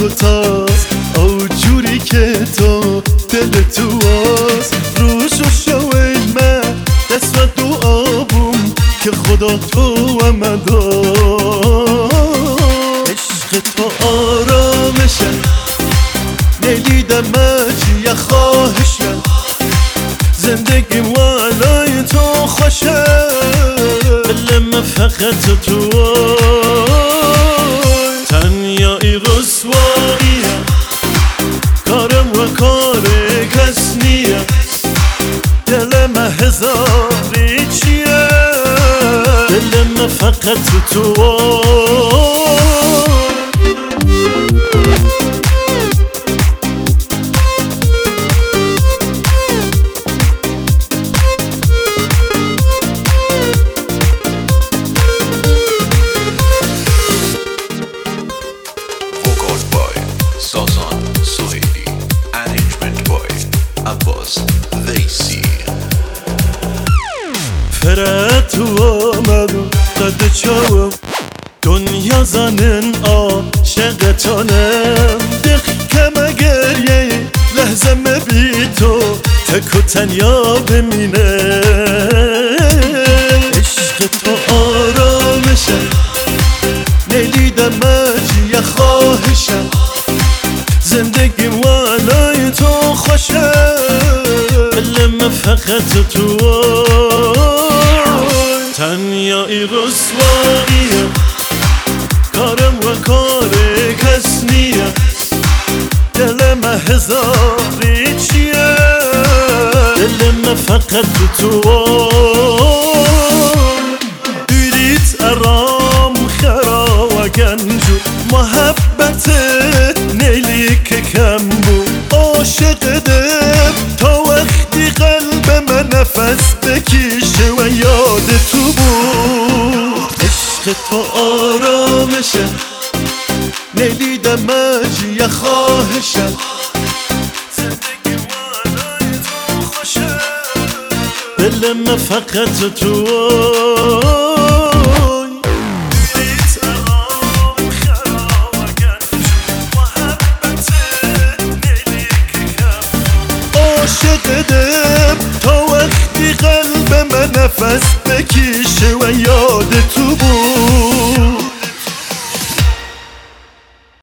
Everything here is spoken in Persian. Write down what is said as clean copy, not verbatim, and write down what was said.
تاست او جوری که تو دل تو هست روشو شوی من دست و دعابوم که خدا تو و مدار عشق تو آرامشه لیلی دمجی خواهشه زندگی والای تو خوشه دلم فقط تو تنیایی رسواییه کارم و کار کس نیست دلم هزاری چیه دلم فقط تو سازان سویلی انیجمنت بای عباس ویسی فرد تو آمدم قد چاوم دنیا زنن عاشقتانم دقیقم گریه لحظه بی تو تک و تنیا بمینه عشق تو آرامشه لیلی دمجی خواهشم زندگی والای تو خوشه دلم فقط تو تنیایی رسواییه کارم و کار کس نیست دلم هزاری چیه دلم فقط تو دیریت ارام خرا و گنجو محبتت نیلی که کم بود عاشقتم تا وقتی قلب من نفس بکشه و یاد تو بود عشق تو آرامشه نیلی دمجی خواهشم زندگی والای تو خوشه دلم فقط تو عاشقتم تا وقتی قلب من نفس